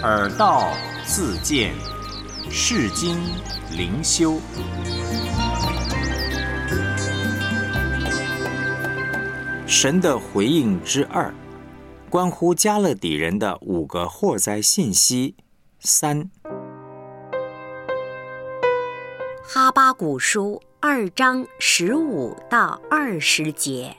耳道自见，世经灵修。神的回应之二，关乎加勒底人的5个祸灾信息。3， 哈巴谷书2章15到20节。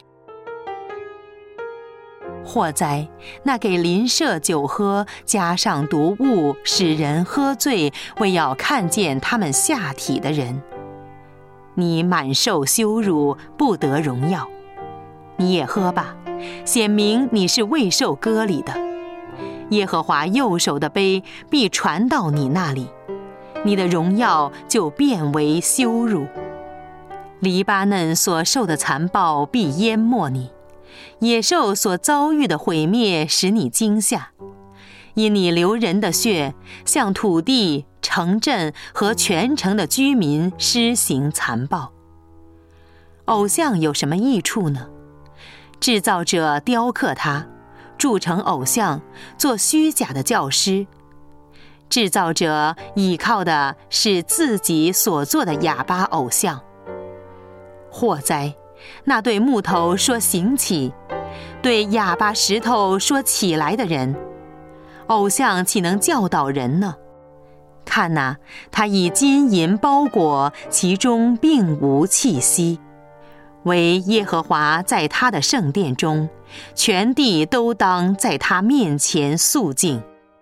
祸灾，那给邻舍酒喝，加上毒物，使人喝醉，为要看见他们下体的人。你满受羞辱，不得荣耀。你也喝吧，显明你是未受割礼的。耶和华右手的杯必传到你那里，你的荣耀就变为羞辱。黎巴嫩所受的残暴必淹没你，野兽所遭遇的毁灭使你惊吓，因你流人的血，向土地、城镇和全城的居民施行残暴。偶像有什么益处呢？制造者雕刻它，铸成偶像，做虚假的教师。制造者倚靠的是自己所做的哑巴偶像。祸哉，那对木头说行起，对哑巴石头说起来的人，偶像岂能教导人呢？看哪，他以金银包裹，其中并无气息。唯耶和华在他的圣殿中，全地都当在他面前肃静。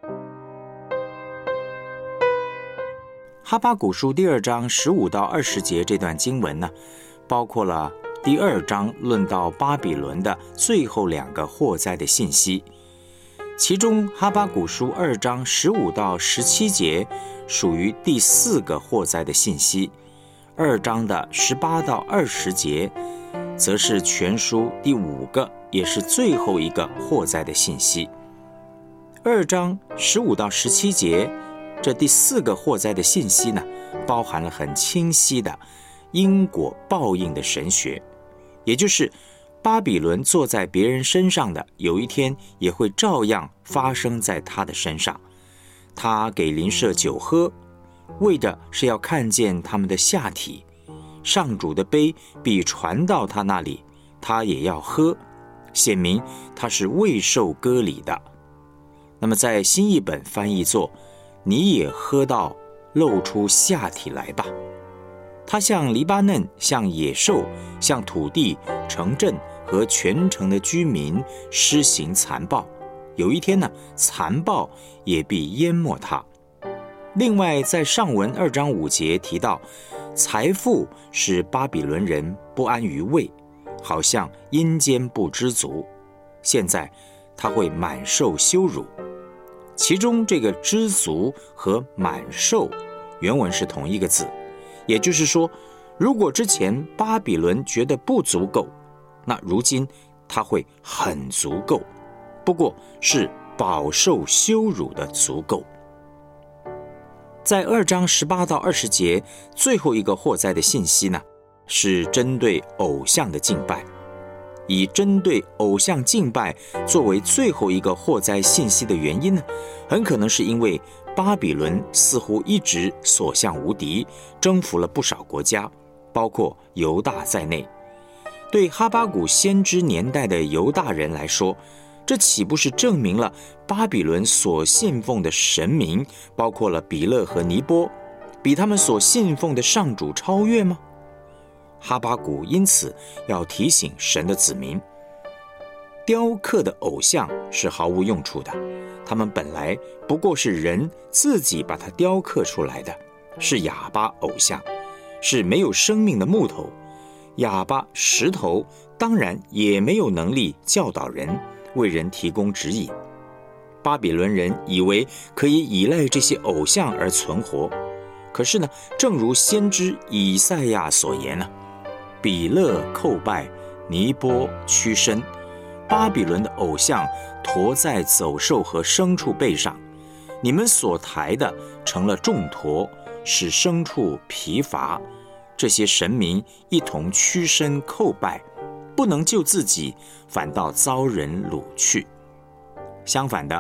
哈巴谷书第2章15到20节这段经文呢，包括了第2章论到巴比伦的最后2个祸灾的信息。其中哈巴谷书2章15到17节属于第4个祸灾的信息，2章的18到20节则是全书第5个，也是最后一个祸灾的信息。2章15到17节这第4个祸灾的信息呢，包含了很清晰的因果报应的神学，也就是巴比伦坐在别人身上的，有一天也会照样发生在他的身上。他给邻舍酒喝，为的是要看见他们的下体。上主的杯必传到他那里，他也要喝，显明他是未受割礼的。那么在新译本翻译作，你也喝到露出下体来吧。他向黎巴嫩，向野兽，向土地、城镇和全城的居民施行残暴，有一天呢，残暴也必淹没他。另外在上文2章5节提到，财富使巴比伦人不安于位，好像阴间不知足，现在他会满受羞辱。其中这个知足和满受原文是同一个字，也就是说，如果之前巴比伦觉得不足够，那如今他会很足够，不过是饱受羞辱的足够。在2章18到20节最后一个祸灾的信息呢，是针对偶像的敬拜。以针对偶像敬拜作为最后一个祸灾信息的原因呢，很可能是因为巴比伦似乎一直所向无敌，征服了不少国家，包括犹大在内。对哈巴谷先知年代的犹大人来说，这岂不是证明了巴比伦所信奉的神明，包括了比勒和尼波，比他们所信奉的上主超越吗？哈巴谷因此要提醒神的子民，雕刻的偶像是毫无用处的，他们本来不过是人自己把它雕刻出来的，是哑巴偶像，是没有生命的木头。哑巴石头当然也没有能力教导人，为人提供指引。巴比伦人以为可以依赖这些偶像而存活，可是呢，正如先知以赛亚所言呢，比勒叩拜，尼波屈身，巴比伦的偶像驮在走兽和牲畜背上，你们所抬的成了重驮，使牲畜疲乏。这些神明一同屈身叩拜，不能救自己，反倒遭人掳去。相反的，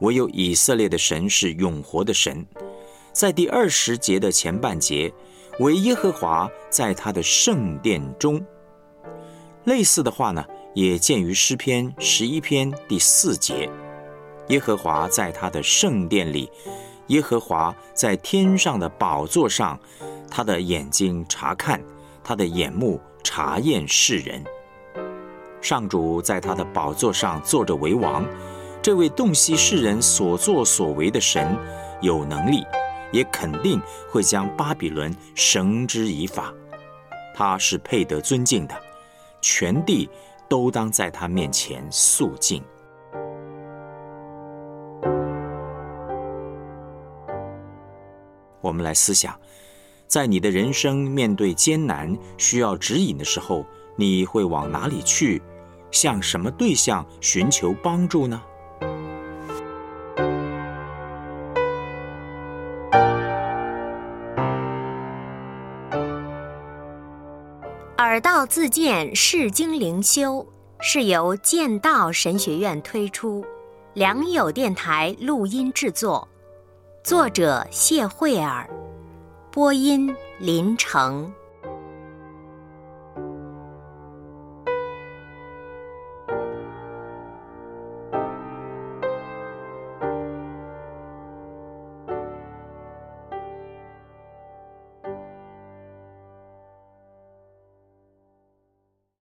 唯有以色列的神是永活的神。在第20节的前半节，唯耶和华在他的圣殿中。类似的话呢，也见于诗篇11篇第4节，耶和华在他的圣殿里，耶和华在天上的宝座上，他的眼睛察看，他的眼目察验世人。上主在他的宝座上坐着为王，这位洞悉世人所作所为的神有能力，也肯定会将巴比伦绳之以法。他是配得尊敬的，全地都当在他面前肃静。我们来思想，在你的人生面对艰难需要指引的时候，你会往哪里去？向什么对象寻求帮助呢？ 耳道自荐释经灵修是由剑道神学院推出，良友电台录音制作，作者谢慧尔，播音林成。